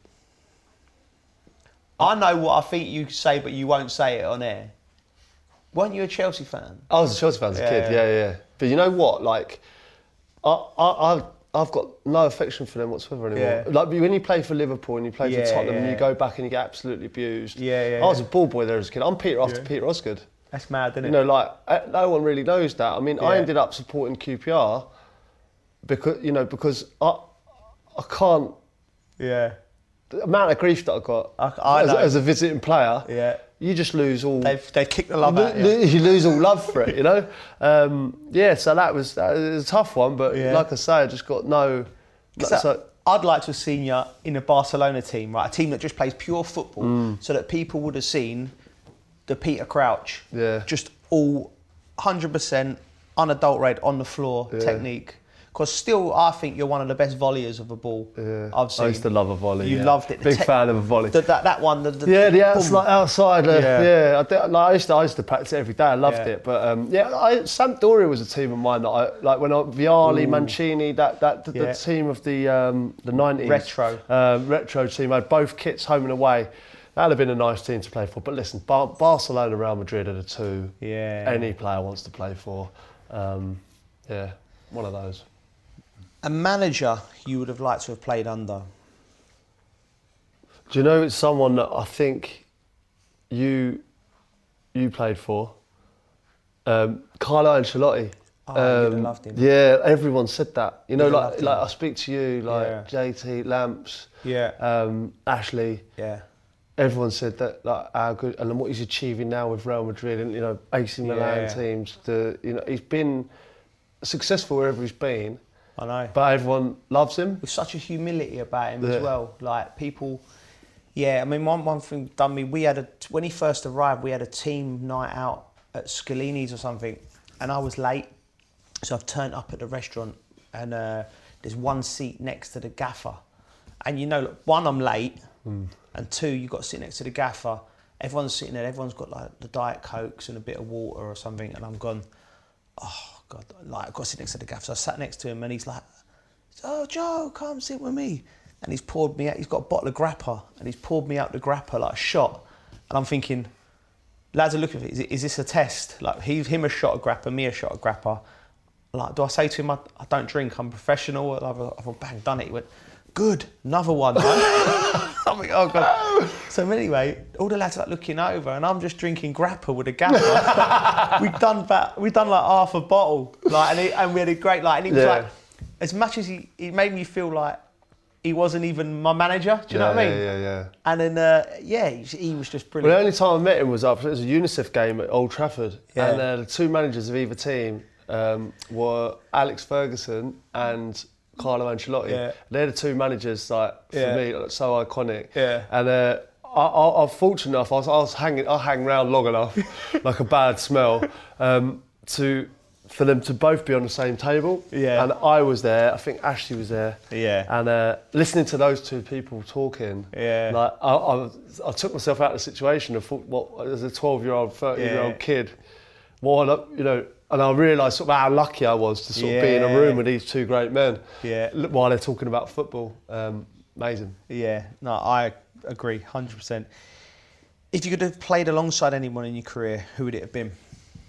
I know what I think you say, but you won't say it on air. Weren't you a Chelsea fan? I was a Chelsea fan as a kid, yeah. But you know what? Like, I've got no affection for them whatsoever anymore. Yeah. Like, when you play for Liverpool and you play for Tottenham and yeah. you go back and you get absolutely abused. Yeah. I was a ball boy there as a kid. I'm Peter after Peter Osgood. That's mad, isn't it? You know, like, no one really knows that. I mean, I ended up supporting QPR because I can't. Yeah. The amount of grief that I got I know. as a visiting player, you just lose all. They've kicked the love out of you. You lose all love for it, you know. So that was a tough one, but like I say, I just got no. I'd like to have seen you in a Barcelona team, right? A team that just plays pure football, so that people would have seen the Peter Crouch, just all 100% unadulterated on the floor technique. Because still, I think you're one of the best volleyers of a ball I've seen. I used to love a volley. You loved it. Big fan of a volley. That one. The outside. I used to practice it every day. I loved it. But Sampdoria was a team of mine that I like when Vialli, Mancini, the team of the 90s. Retro team. I had both kits home and away. That'd have been a nice team to play for. But listen, Barcelona, Real Madrid are the two any player wants to play for. One of those. A manager you would have liked to have played under? Do you know it's someone that I think you played for? Carlo Ancelotti. You'd have loved him. Yeah, everyone said that. You know, You'd like I speak to you, like JT, Lamps, Ashley. Yeah. Everyone said that, like, how good, and what he's achieving now with Real Madrid and, you know, AC Milan teams. He's been successful wherever he's been. I know. But everyone loves him. With such a humility about him as well. Like, people... Yeah, I mean, one thing done me... when he first arrived, we had a team night out at Scalini's or something, and I was late. So I've turned up at the restaurant, and there's one seat next to the gaffer. And, you know, look, one, I'm late, and two, you've got to sit next to the gaffer. Everyone's sitting there, everyone's got, like, the Diet Cokes and a bit of water or something, and I'm gone... Oh, God, like, I've got to sit next to the gaffer. So I sat next to him and he's like, "Oh, Joe, come sit with me." And he's poured me out, he's got a bottle of grappa and he's poured me out the grappa like a shot. And I'm thinking, lads are looking at it, is this a test? Like, him a shot of grappa, me a shot of grappa. Like, do I say to him, I don't drink, I'm professional? I've bang, done it. He went, "Good, another one." I'm like, oh God. So anyway, all the lads are like looking over and I'm just drinking grappa with a gaffer. We'd done like half a bottle, like, and we had a great, like, and he was like, as much as he made me feel like he wasn't even my manager, do you know what I mean? Yeah. And then, he was just brilliant. Well, the only time I met him was it was a UNICEF game at Old Trafford, and the two managers of either team were Alex Ferguson and Carlo Ancelotti. Yeah. They're the two managers, like, for me, like, so iconic. Yeah. And I'm fortunate enough. I hang around long enough, like a bad smell, for them to both be on the same table. Yeah. And I was there. I think Ashley was there. Yeah. And listening to those two people talking. Yeah. Like, I took myself out of the situation and thought, what, as a 12-year-old, 13-year-old kid, what, you know. And I realised sort of how lucky I was to sort of be in a room with these two great men while they're talking about football. Amazing. Yeah, no, I agree, 100%. If you could have played alongside anyone in your career, who would it have been?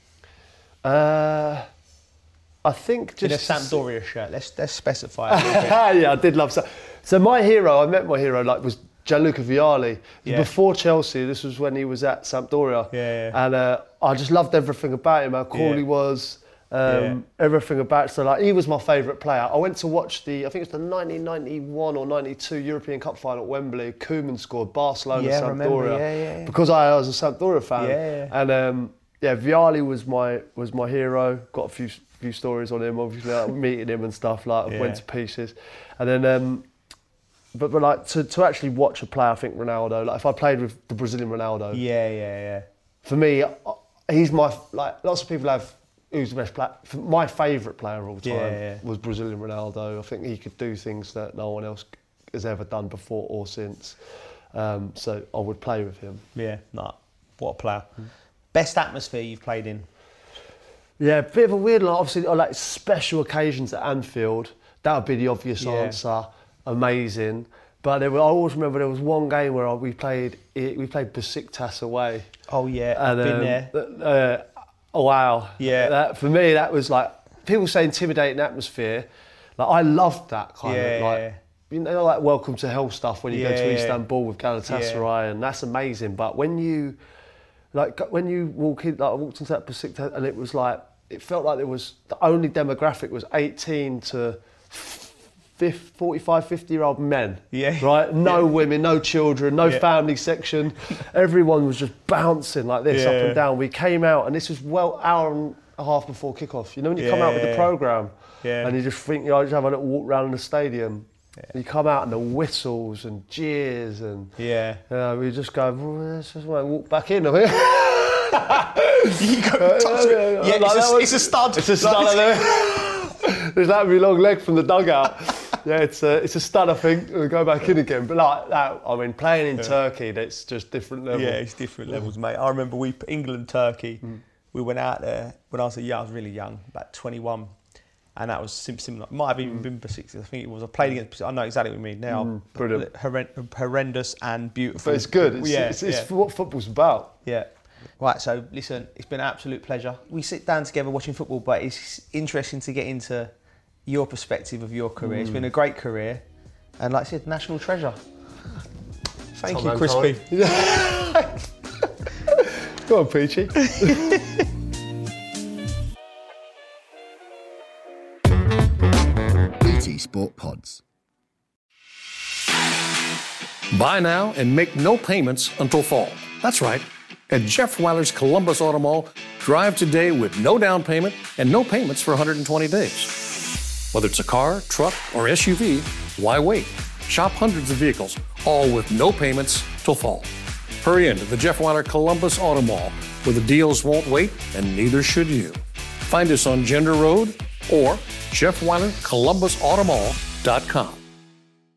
I think just... In a Sampdoria shirt, let's specify it a little bit. Yeah, I did love... So I met my hero, like, was Gianluca Vialli. Before Chelsea, this was when he was at Sampdoria. And I just loved everything about him, how cool he was, Everything about. So like, he was my favourite player. I went to watch I think it's the 1991 or 92 European Cup final at Wembley. Koeman scored, Barcelona, Sampdoria. Because I was a Sampdoria fan. And Vialli was my hero. Got a few stories on him, obviously, like meeting him and stuff. Like went to pieces, and then. But like to actually watch a player, I think Ronaldo. Like if I played with the Brazilian Ronaldo. For me, he's my lots of people have. Who's the best player? My favourite player of all time was Brazilian Ronaldo. I think he could do things that no one else has ever done before or since. So I would play with him. Yeah, what a player. Best atmosphere you've played in? Yeah, a bit of a weird one. Obviously, like special occasions at Anfield. That would be the obvious answer. Amazing. But I always remember there was one game where we played Besiktas away. Oh yeah, I've been there. Oh wow! Yeah, for me that was like people say intimidating atmosphere. Like I loved that kind of like you know like welcome to hell stuff when you go to Istanbul with Galatasaray and that's amazing. But when you walk in, like I walked into that Besiktas and it felt like there was the only demographic was 18 to 45, 50-year-old men. Right? No women, no children, no family section. Everyone was just bouncing like this up and down. We came out and this was hour and a half before kickoff. You know when you come out with the programme and you just think, I just have a little walk around the stadium. And you come out and the whistles and jeers and we just go, let's just walk back in. You go touch it. It's a stud. It's a stud. There's that long leg from the dugout. It's a stud, I think. We'll go back in again. But like that, I mean, playing in Turkey, that's just different levels. Yeah, it's different levels, mate. I remember England, Turkey, we went out there when I was really young, about 21. And that was similar. Might have even been Besiktas. I think it was. I played against. I know exactly what you mean now. Brilliant. Horrendous and beautiful. But it's good. It's what football's about. Yeah. Right, so listen, it's been an absolute pleasure. We sit down together watching football, but it's interesting to get into your perspective of your career. It's been a great career, and like I said, national treasure. Thank you, Crispy. Go on, Peachy. BT Sport Pods. Buy now and make no payments until fall. That's right. At Jeff Weiler's Columbus Auto Mall, drive today with no down payment and no payments for 120 days. Whether it's a car, truck, or SUV, why wait? Shop hundreds of vehicles, all with no payments till fall. Hurry into the Jeff Weiler Columbus Auto Mall, where the deals won't wait and neither should you. Find us on Gender Road or JeffWeilerColumbusAutomall.com.